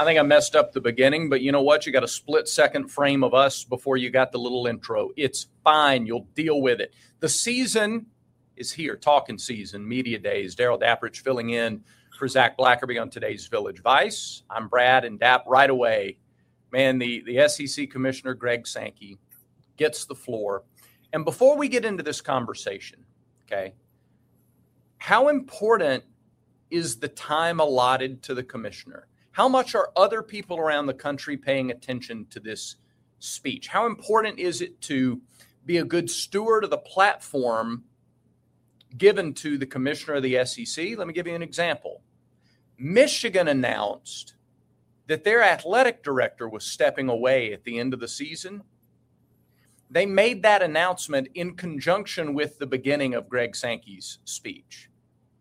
think I messed up the beginning, but you know what? You got a split-second frame of us before you got the little intro. It's fine. You'll deal with it. The season is here. Talking season, media days. Darrell Dapprich filling in for Zach Blackerby on today's Village Vice. I'm Brad, and Dap right away. Man, the SEC Commissioner Greg Sankey gets the floor. And before we get into this conversation, okay, how important is the time allotted to the commissioner? How much are other people around the country paying attention to this speech? How important is it to be a good steward of the platform given to the commissioner of the SEC? Let me give you an example. Michigan announced that their athletic director was stepping away at the end of the season. They made that announcement in conjunction with the beginning of Greg Sankey's speech.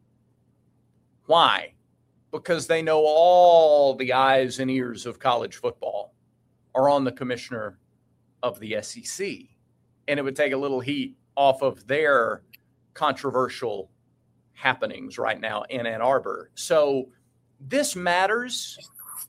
Why? Because they know all the eyes and ears of college football are on the commissioner of the SEC. And it would take a little heat off of their controversial happenings right now in Ann Arbor. So this matters.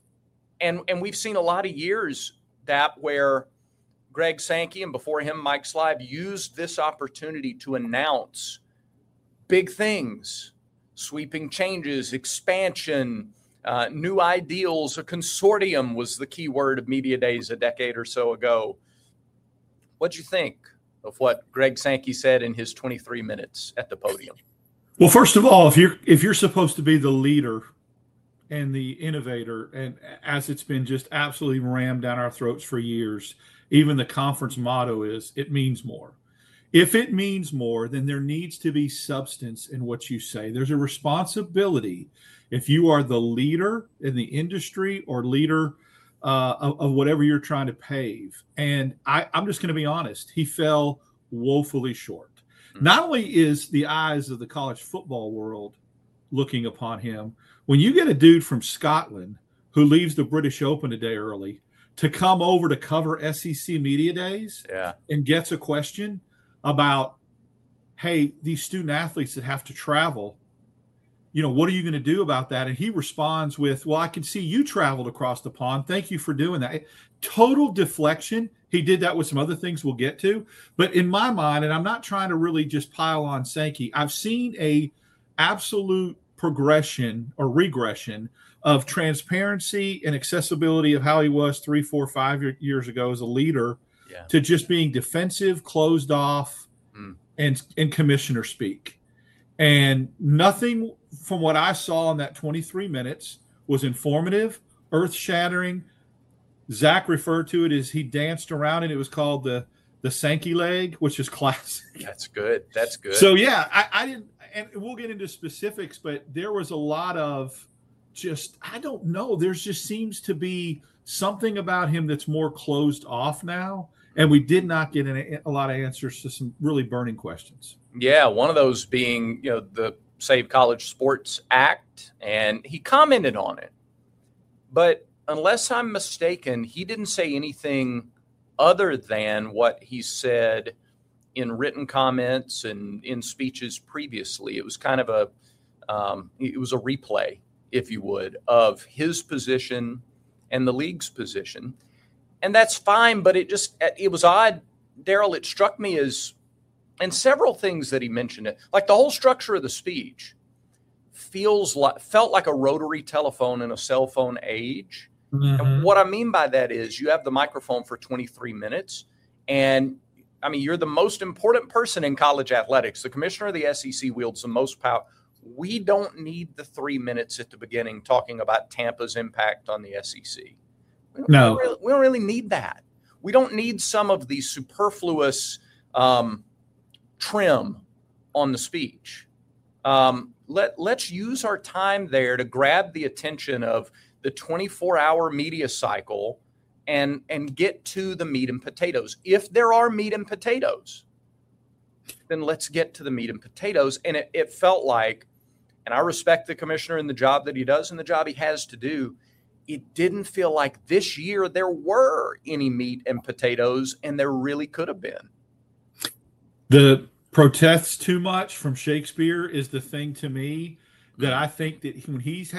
And we've seen a lot of years, Dap, where Greg Sankey and before him Mike Slive used this opportunity to announce big things. Sweeping changes, expansion, new ideals. A consortium was the key word of media days a decade or so ago. What'd you think of what Greg Sankey said in his 23 minutes at the podium? Well, first of all, if you're supposed to be the leader and the innovator, and as it's been just absolutely rammed down our throats for years, even the conference motto is, it means more. If it means more, then there needs to be substance in what you say. There's a responsibility if you are the leader in the industry or leader of whatever you're trying to pave. And I'm just going to be honest. He fell woefully short. Mm-hmm. Not only is the eyes of the college football world looking upon him, when you get a dude from Scotland who leaves the British Open a day early to come over to cover SEC media days and gets a question about, hey, these student athletes that have to travel, what are you going to do about that? And he responds with, well, I can see you traveled across the pond. Thank you for doing that. Total deflection. He did that with some other things we'll get to. But in my mind, and I'm not trying to really just pile on Sankey, I've seen a absolute progression or regression of transparency and accessibility of how he was 3, 4, 5 years ago as a leader to just being defensive, closed off, and commissioner speak. And nothing from what I saw in that 23 minutes was informative, earth-shattering. Zach referred to it as he danced around it. It was called the Sankey leg, which is classic. That's good. That's good. So, yeah, I didn't – and we'll get into specifics, but there was a lot of just – I don't know. There just seems to be something about him that's more closed off now. And we did not get a lot of answers to some really burning questions. Yeah, one of those being, the Save College Sports Act, and he commented on it. But unless I'm mistaken, he didn't say anything other than what he said in written comments and in speeches previously. It was kind of a replay, if you would, of his position and the league's position. And that's fine, but it was odd, Darrell. It struck me as, and several things that he mentioned, like the whole structure of the speech felt like a rotary telephone in a cell phone age. Mm-hmm. And what I mean by that is you have the microphone for 23 minutes, and I mean, you're the most important person in college athletics. The commissioner of the SEC wields the most power. We don't need the 3 minutes at the beginning talking about Tampa's impact on the SEC. We don't really need that. We don't need some of the superfluous trim on the speech. Let's use our time there to grab the attention of the 24-hour media cycle and get to the meat and potatoes. If there are meat and potatoes, then let's get to the meat and potatoes. And it felt like, and I respect the commissioner and the job that he does and the job he has to do, it didn't feel like this year there were any meat and potatoes, and there really could have been. The protests too much from Shakespeare is the thing to me that I think that when he has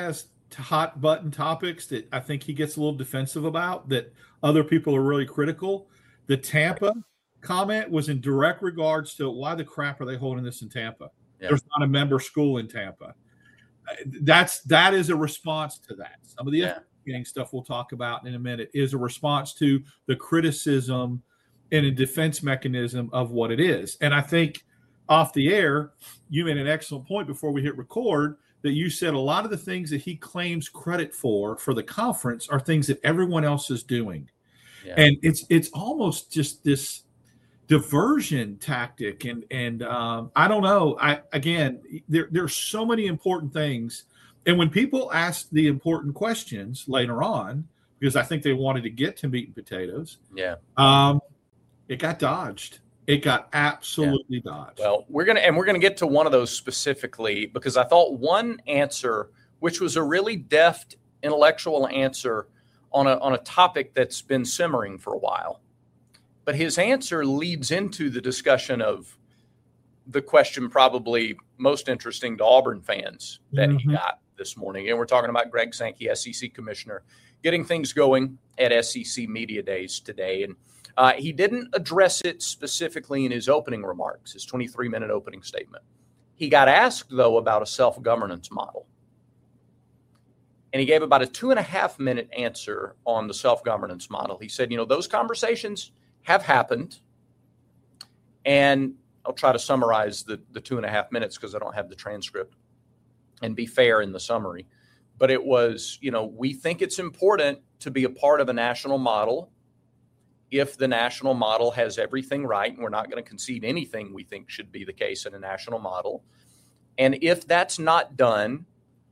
hot button topics that I think he gets a little defensive about that other people are really critical. The Tampa comment was in direct regards to why the crap are they holding this in Tampa? Yeah. There's not a member school in Tampa. That is a response to that. Some of the getting stuff we'll talk about in a minute is a response to the criticism and a defense mechanism of what it is. And I think off the air, you made an excellent point before we hit record that you said a lot of the things that he claims credit for the conference are things that everyone else is doing. Yeah. And it's almost just this diversion tactic. And I don't know. There's so many important things. And when people ask the important questions later on, because I think they wanted to get to meat and potatoes, it got dodged. It got absolutely dodged. Well, we're gonna get to one of those specifically because I thought one answer, which was a really deft intellectual answer on a topic that's been simmering for a while, but his answer leads into the discussion of the question probably most interesting to Auburn fans that he got this morning. And we're talking about Greg Sankey, SEC commissioner, getting things going at SEC Media Days today. And he didn't address it specifically in his opening remarks, his 23-minute opening statement. He got asked, though, about a self-governance model. And he gave about a 2.5-minute answer on the self-governance model. He said, those conversations have happened. And I'll try to summarize the 2.5 minutes because I don't have the transcript and be fair in the summary. But it was, we think it's important to be a part of a national model if the national model has everything right. And we're not going to concede anything we think should be the case in a national model. And if that's not done,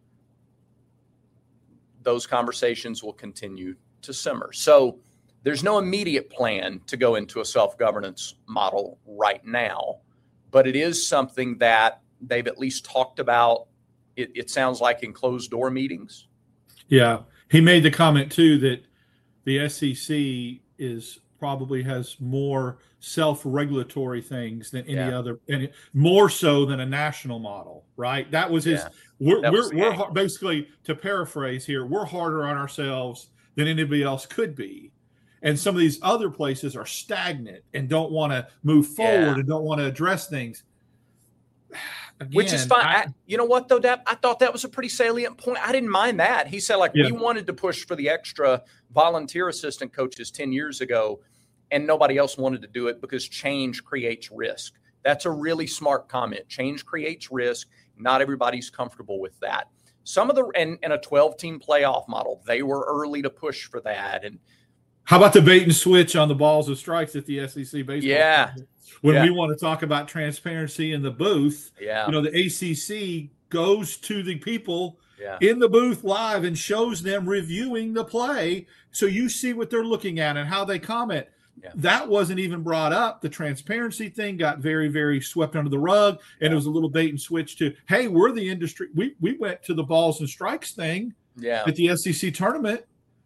those conversations will continue to simmer. So there's no immediate plan to go into a self-governance model right now, but it is something that they've at least talked about. It sounds like in closed door meetings. Yeah. He made the comment too that the SEC probably has more self-regulatory things than any other, and more so than a national model, right? That was his. We're basically, to paraphrase here, we're harder on ourselves than anybody else could be. And some of these other places are stagnant and don't want to move forward and don't want to address things. Again, which is fine. You know what, though, Dap? I thought that was a pretty salient point. I didn't mind that. He said, we wanted to push for the extra volunteer assistant coaches 10 years ago, and nobody else wanted to do it because change creates risk. That's a really smart comment. Change creates risk. Not everybody's comfortable with that. Some of and a 12-team playoff model, they were early to push for that. And how about the bait and switch on the balls and strikes at the SEC baseball? Yeah. When we want to talk about transparency in the booth, the ACC goes to the people in the booth live and shows them reviewing the play. So you see what they're looking at and how they comment. Yeah. That wasn't even brought up. The transparency thing got very, very swept under the rug. And it was a little bait and switch to, hey, we're the industry. We went to the balls and strikes thing at the SEC tournament.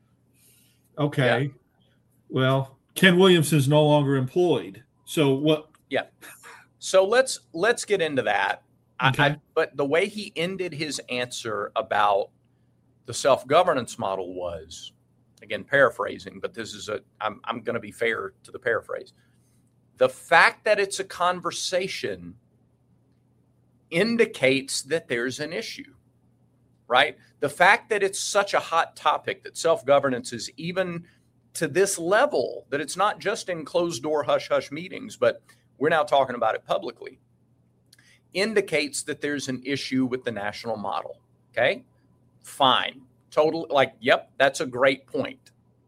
Okay. Yeah. Well, Ken Williamson's no longer employed. So what? Yeah. So let's get into that. Okay. But the way he ended his answer about the self-governance model was, again, paraphrasing, but this is I'm going to be fair to the paraphrase. The fact that it's a conversation indicates that there's an issue, right? The fact that it's such a hot topic, that self-governance is even to this level, that it's not just in closed door hush-hush meetings, but we're now talking about it publicly, indicates that there's an issue with the national model. Okay, fine. Yep, that's a great point.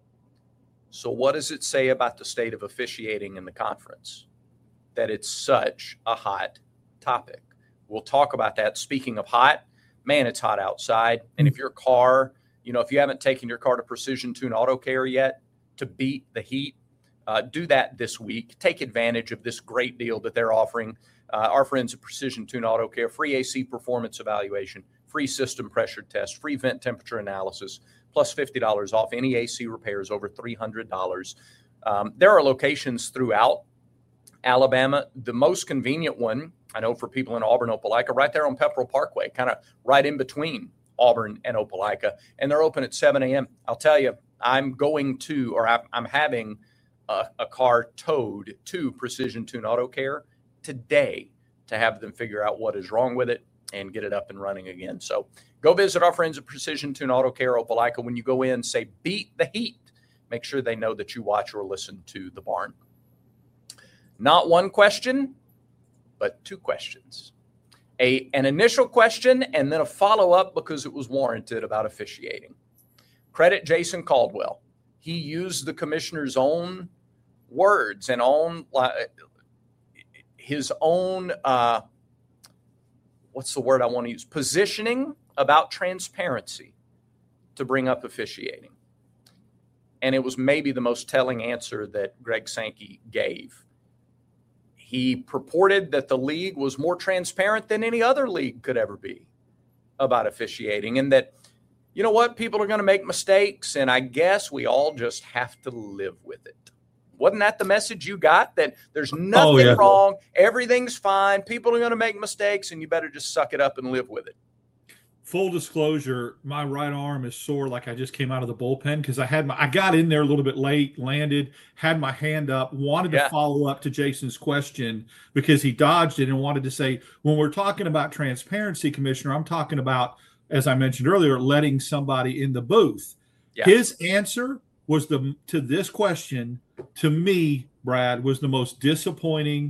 So what does it say about the state of officiating in the conference? That it's such a hot topic. We'll talk about that. Speaking of hot, man, it's hot outside. And if your car, if you haven't taken your car to Precision Tune Auto Care yet to beat the heat, do that this week. Take advantage of this great deal that they're offering. Our friends at Precision Tune Auto Care, free AC performance evaluation, free system pressure test, free vent temperature analysis, plus $50 off any AC repairs over $300. There are locations throughout Alabama. The most convenient one, I know for people in Auburn, Opelika, right there on Pepperell Parkway, kind of right in between Auburn and Opelika, and they're open at 7 a.m. I'll tell you, I'm having a car towed to Precision Tune Auto Care today to have them figure out what is wrong with it and get it up and running again. So go visit our friends at Precision Tune Auto Care Opelika. When you go in, say, beat the heat. Make sure they know that you watch or listen to The Barn. Not one question, but two questions. An initial question and then a follow-up because it was warranted about officiating. Credit Jason Caldwell. He used the commissioner's own words and his own, what's the word I want to use? Positioning about transparency to bring up officiating. And it was maybe the most telling answer that Greg Sankey gave. He purported that the league was more transparent than any other league could ever be about officiating, and that, you know what, people are going to make mistakes, and I guess we all just have to live with it. Wasn't that the message you got? That there's nothing wrong, everything's fine, people are going to make mistakes, and you better just suck it up and live with it. Full disclosure, my right arm is sore like I just came out of the bullpen because I got in there a little bit late, landed, had my hand up, wanted to follow up to Jason's question because he dodged it and wanted to say, when we're talking about transparency, Commissioner, I'm talking about, as I mentioned earlier, letting somebody in the booth. Yeah. His answer was to this question, to me, Brad, was the most disappointing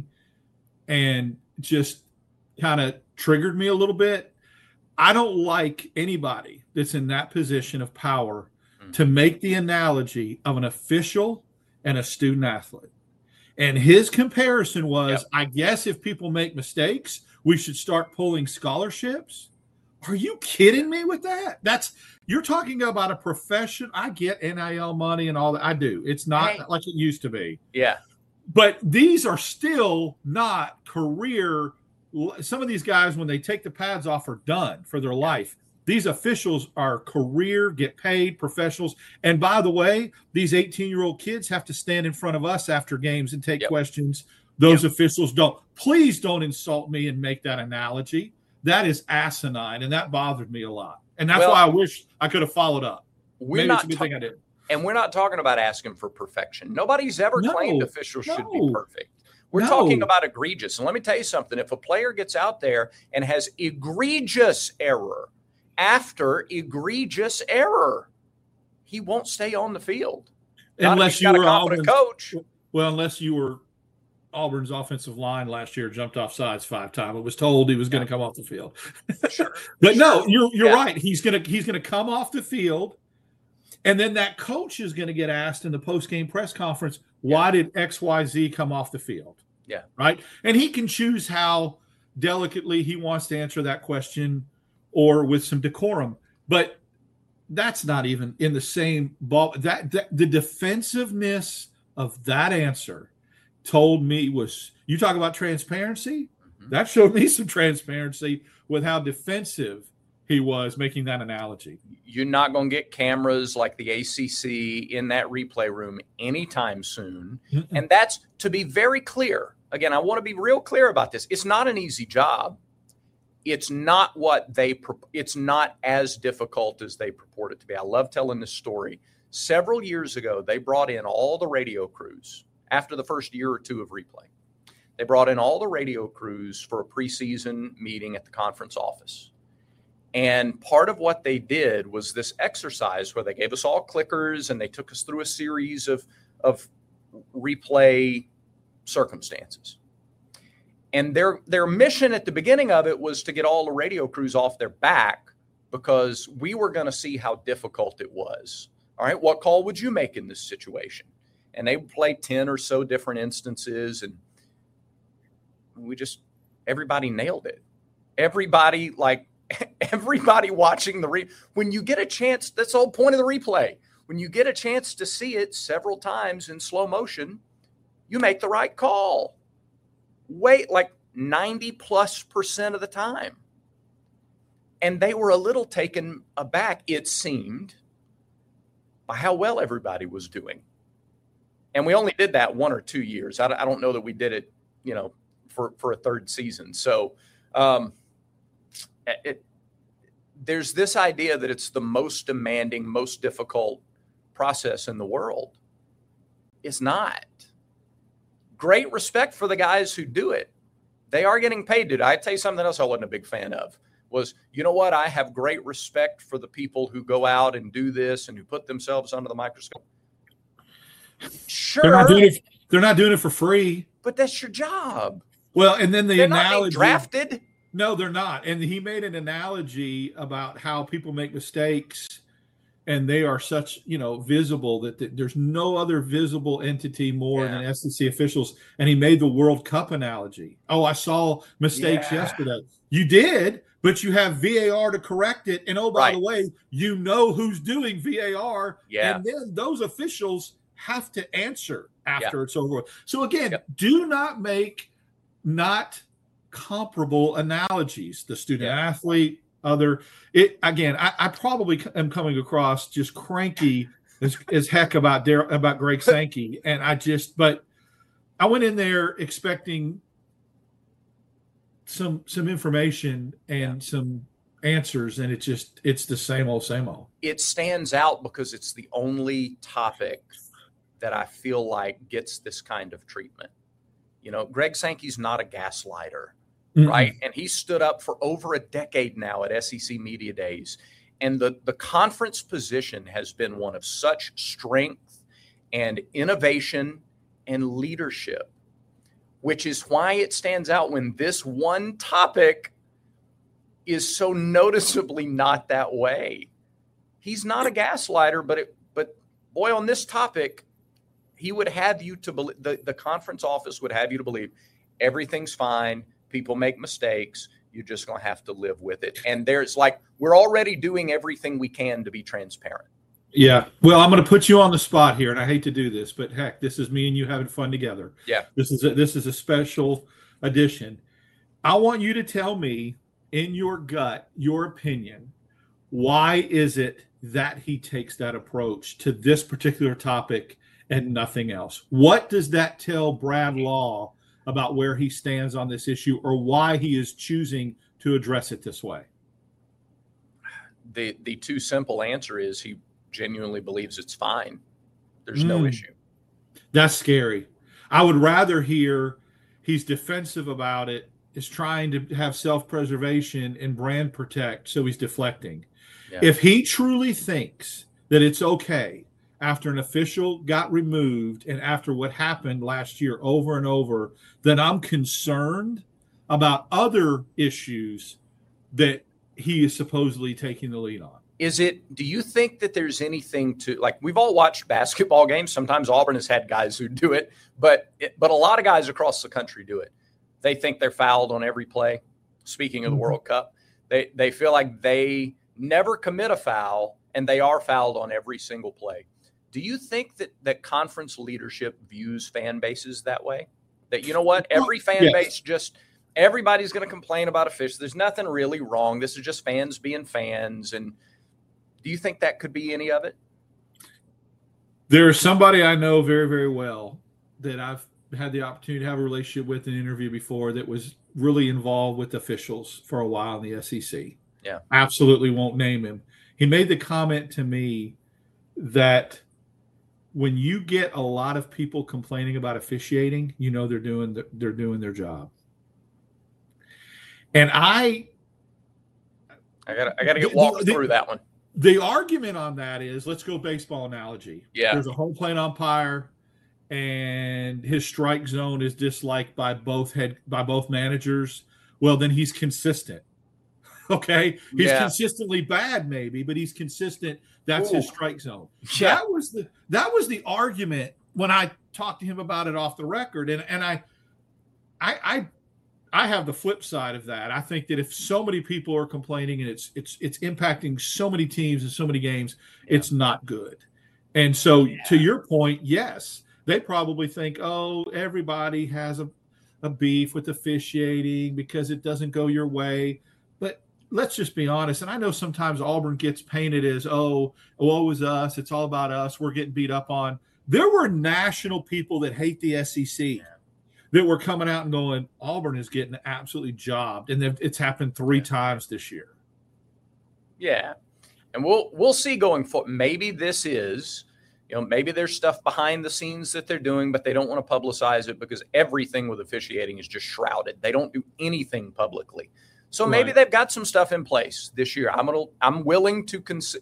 and just kind of triggered me a little bit. I don't like anybody that's in that position of power to make the analogy of an official and a student athlete. And his comparison was, I guess if people make mistakes, we should start pulling scholarships. Are you kidding me with that? You're talking about a profession. I get NIL money and all that. I do. It's not like it used to be. Yeah. But these are still not career. Some of these guys, when they take the pads off, are done for their life. These officials are career, get paid professionals. And by the way, these 18-year-old kids have to stand in front of us after games and take questions. Those officials don't. Please don't insult me and make that analogy. That is asinine, and that bothered me a lot. And that's why I wish I could have followed up. Maybe it's a good thing I didn't. And we're not talking about asking for perfection. Nobody's ever claimed officials should be perfect. We're talking about egregious. And let me tell you something. If a player gets out there and has egregious error after egregious error, he won't stay on the field. Unless you were Auburn's coach. Well, unless you were Auburn's offensive line last year jumped off sides 5 times. It was told he was going to come off the field. Sure. But no, you're right. He's going to come off the field. And then that coach is going to get asked in the post-game press conference, why did XYZ come off the field? Yeah. Right. And he can choose how delicately he wants to answer that question or with some decorum. But that's not even in the same ball. That the defensiveness of that answer told me was, you talk about transparency. Mm-hmm. That showed me some transparency with how defensive he was making that analogy. You're not going to get cameras like the ACC in that replay room anytime soon. Mm-mm. And that's, to be very clear, again, I want to be real clear about this. It's not an easy job. It's not it's not as difficult as they purport it to be. I love telling this story. Several years ago, they brought in all the radio crews after the first year or two of replay. They brought in all the radio crews for a preseason meeting at the conference office. And part of what they did was this exercise where they gave us all clickers and they took us through a series of replay circumstances. And their mission at the beginning of it was to get all the radio crews off their back because we were going to see how difficult it was. All right, what call would you make in this situation? And they would play 10 or so different instances, and everybody nailed it. Everybody watching when you get a chance, that's the whole point of the replay. When you get a chance to see it several times in slow motion, you make the right call. Wait, like 90+% of the time. And they were a little taken aback, it seemed, by how well everybody was doing. And we only did that 1 or 2 years. I don't know that we did it, for a third season. So there's this idea that it's the most demanding, most difficult process in the world. It's not. Great respect for the guys who do it. They are getting paid to do it. I tell you something else I wasn't a big fan of was, you know what? I have great respect for the people who go out and do this and who put themselves under the microscope. Sure. They're not doing it for free. But that's your job. Well, and then they're not being drafted. No, they're not. And he made an analogy about how people make mistakes and they are such, visible that there's no other visible entity more than SEC officials. And he made the World Cup analogy. Oh, I saw mistakes yesterday. You did, but you have VAR to correct it. And by the way, you know who's doing VAR. Yeah. And then those officials have to answer after it's over. So again, do not make not comparable analogies. The student athlete, I probably am coming across just cranky as heck about Greg Sankey, and but I went in there expecting some information and some answers, and it's the same old. It stands out because it's the only topic that I feel like gets this kind of treatment. Greg Sankey's not a gaslighter. Right. And he stood up for over a decade now at SEC Media Days. And the conference position has been one of such strength and innovation and leadership, which is why it stands out when this one topic is so noticeably not that way. He's not a gaslighter, but boy, on this topic, he would have you to believe, the conference office would have you to believe everything's fine. People make mistakes. You're just going to have to live with it. And we're already doing everything we can to be transparent. Yeah. Well, I'm going to put you on the spot here, and I hate to do this, but heck, this is me and you having fun together. Yeah. This is a special edition. I want you to tell me in your gut, your opinion, why is it that he takes that approach to this particular topic and nothing else? What does that tell Brad Law about where he stands on this issue, or why he is choosing to address it this way? The too simple answer is he genuinely believes it's fine. There's no issue. That's scary. I would rather hear he's defensive about it, is trying to have self-preservation and brand protect, so he's deflecting. Yeah. If he truly thinks that it's okay after an official got removed and after what happened last year over and over, then I'm concerned about other issues that he is supposedly taking the lead on. Do you think that there's anything to, like, we've all watched basketball games. Sometimes Auburn has had guys who do it, but a lot of guys across the country do it. They think they're fouled on every play. Speaking of the World Cup, they feel like they never commit a foul and they are fouled on every single play. Do you think that conference leadership views fan bases that way? That, you know what, every fan base everybody's going to complain about a fish. There's nothing really wrong. This is just fans being fans. And do you think that could be any of it? There's somebody I know very, very well that I've had the opportunity to have a relationship with and interview before that was really involved with officials for a while in the SEC. Yeah. Absolutely won't name him. He made the comment to me that when you get a lot of people complaining about officiating, you know they're doing their job. And I gotta get walked through that one. The argument on that is, let's go baseball analogy. Yeah. There's a home plate umpire, and his strike zone is disliked by both managers. Well, then he's consistent. Okay, he's consistently bad, maybe, but he's consistent. That's his strike zone. Yeah. That was the argument when I talked to him about it off the record, and I have the flip side of that. I think that if so many people are complaining and it's impacting so many teams and so many games, it's not good. And so, to your point, yes, they probably think, oh, everybody has a beef with officiating because it doesn't go your way. But let's just be honest. And I know sometimes Auburn gets painted as, oh, woe is us. It's all about us. We're getting beat up on. There were national people that hate the SEC that were coming out and going, Auburn is getting absolutely jobbed. And it's happened 3 times this year. Yeah. And we'll see going forward. Maybe this is, maybe there's stuff behind the scenes that they're doing, but they don't want to publicize it because everything with officiating is just shrouded. They don't do anything publicly. So maybe they've got some stuff in place this year. I'm willing to concede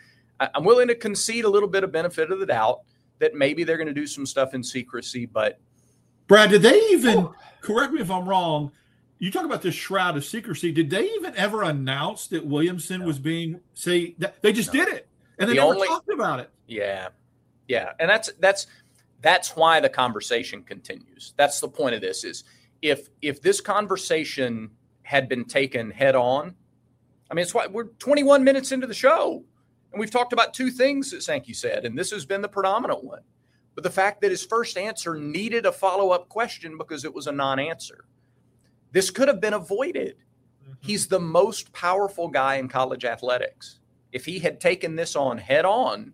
a little bit of benefit of the doubt that maybe they're going to do some stuff in secrecy. But Brad, did they even correct me if I'm wrong? You talk about this shroud of secrecy. Did they even ever announce that Williamson was being they just did it and they never talked about it? Yeah. Yeah. And that's why the conversation continues. That's the point of this is if this conversation had been taken head on, I mean, it's why we're 21 minutes into the show and we've talked about two things that Sankey said, and this has been the predominant one. But the fact that his first answer needed a follow-up question because it was a non-answer. This could have been avoided. Mm-hmm. He's the most powerful guy in college athletics. If he had taken this on head on,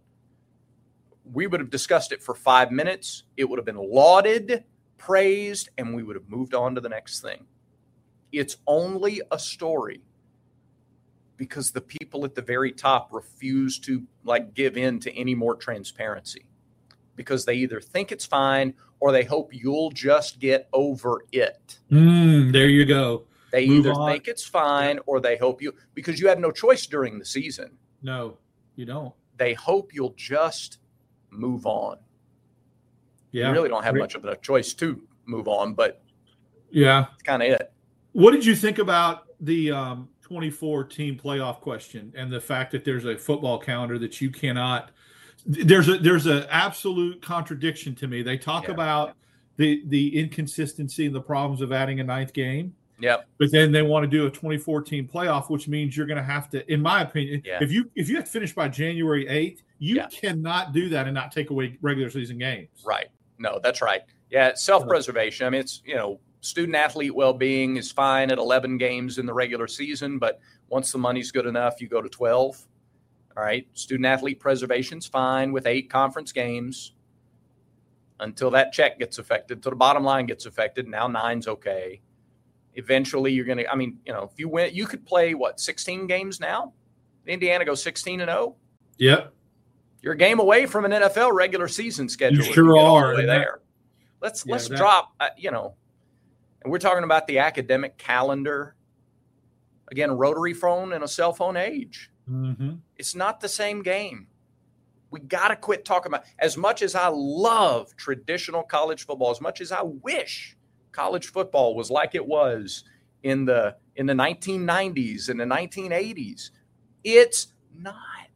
we would have discussed it for 5 minutes. It would have been lauded, praised, and we would have moved on to the next thing. It's only a story because the people at the very top refuse to give in to any more transparency because they either think it's fine or they hope you'll just get over it. There you go. They either think it's fine or they hope because you have no choice during the season. No, you don't. They hope you'll just move on. Yeah. You really don't have much of a choice to move on, but yeah, it's kind of it. What did you think about the 24 team playoff question and the fact that there's a football calendar that you cannot? There's an absolute contradiction to me. They talk about the inconsistency and the problems of adding a ninth game. Yep. But then they want to do a 24 team playoff, which means you're going to have to, in my opinion, if you have to finish by January 8th, you cannot do that and not take away regular season games. Right. No, that's right. Yeah. Self-preservation. I mean, it's, student athlete well-being is fine at 11 games in the regular season, but once the money's good enough, you go to 12. All right. Student athlete preservation's fine with 8 conference games until that check gets affected, until the bottom line gets affected. Now 9's okay. Eventually you're going to, if you win, you could play 16 games now? Indiana goes 16-0. Yep. You're a game away from an NFL regular season schedule. You sure are. There. Let's drop, and we're talking about the academic calendar. Again, rotary phone and a cell phone age. Mm-hmm. It's not the same game. We got to quit talking about, as much as I love traditional college football, as much as I wish college football was like it was in the 1990s and the 1980s. It's not.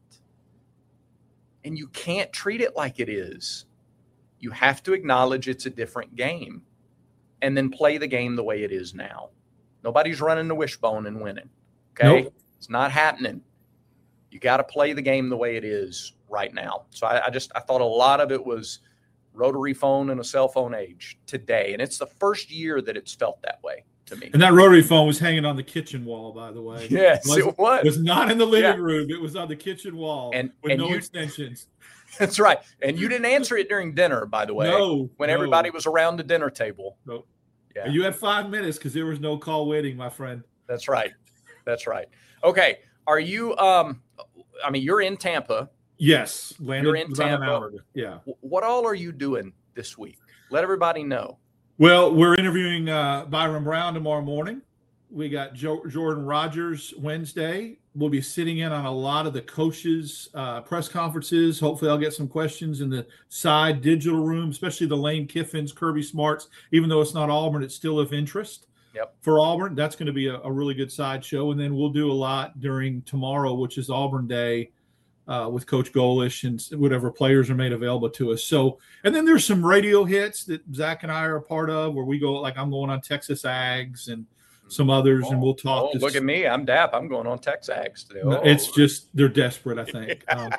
And you can't treat it like it is. You have to acknowledge it's a different game and then play the game the way it is now. Nobody's running the wishbone and winning. Okay? Nope. It's not happening. You got to play the game the way it is right now. So I thought a lot of it was rotary phone and a cell phone age today. And it's the first year that it's felt that way to me. And that rotary phone was hanging on the kitchen wall, by the way. Yes, it was. It was not in the living room. It was on the kitchen wall with no extensions. That's right. And you didn't answer it during dinner, by the way. No. When everybody was around the dinner table. Nope. Yeah. And you had 5 minutes because there was no call waiting, my friend. That's right. That's right. Okay. Are you you're in Tampa. Yes. You're in Tampa. Yeah. What all are you doing this week? Let everybody know. Well, we're interviewing Byron Brown tomorrow morning. We got Jordan Rogers Wednesday. We'll be sitting in on a lot of the coaches' press conferences. Hopefully I'll get some questions in the side digital room, especially the Lane Kiffins, Kirby Smarts. Even though it's not Auburn, it's still of interest. Yep. For Auburn. That's going to be a really good side show. And then we'll do a lot during tomorrow, which is Auburn Day, with Coach Golish and whatever players are made available to us. So, and then there's some radio hits that Zach and I are a part of where we go, like I'm going on Texas Ags and some others, and we'll talk. Look at me. I'm DAP. I'm going on Texas Ags today. It's just, they're desperate, I think.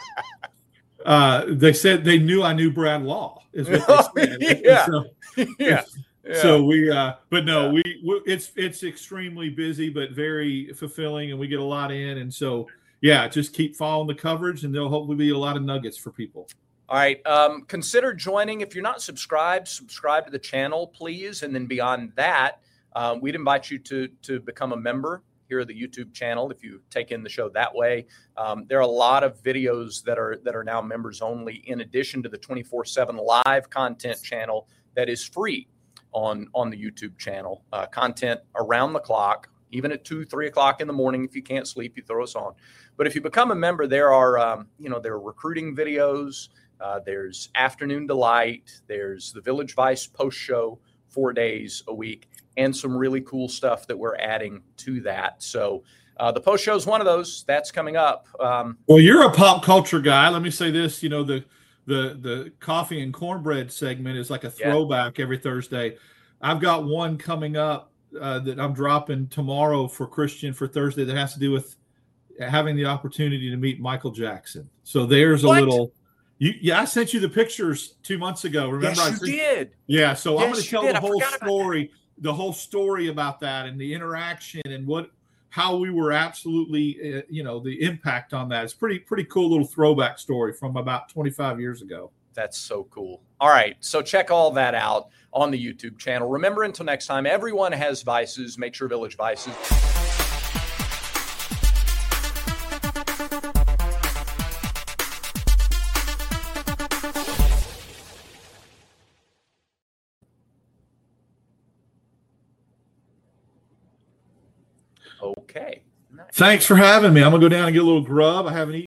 They said they knew I knew Brad Law is what they said. So we, it's extremely busy, but very fulfilling, and we get a lot in. And so, just keep following the coverage, and there'll hopefully be a lot of nuggets for people. All right. Consider joining. If you're not subscribe to the channel, please. And then beyond that, we'd invite you to become a member. here at the YouTube channel if you take in the show that way. There are a lot of videos that are now members only, in addition to the 24/7 live content channel that is free on the YouTube channel. Content around the clock, even at 2, 3 o'clock in the morning. If you can't sleep, you throw us on. But if you become a member, there are there are recruiting videos. There's Afternoon Delight. There's the Village Vice post show 4 days a week, and some really cool stuff that we're adding to that. So the post show is one of those. That's coming up. Well, you're a pop culture guy. Let me say this. The coffee and cornbread segment is like a throwback every Thursday. I've got one coming up that I'm dropping tomorrow for Christian for Thursday that has to do with having the opportunity to meet Michael Jackson. So there's a little. I sent you the pictures 2 months ago. Remember? Yes, you did. Yeah, so I'm going to tell the whole story about that and the interaction and how we were absolutely, the impact on that. It's pretty cool little throwback story from about 25 years ago. That's so cool. All right, so check all that out on the YouTube channel. Remember, until next time, everyone has vices. Make sure Village Vices. Okay. Nice. Thanks for having me. I'm going to go down and get a little grub. I haven't eaten.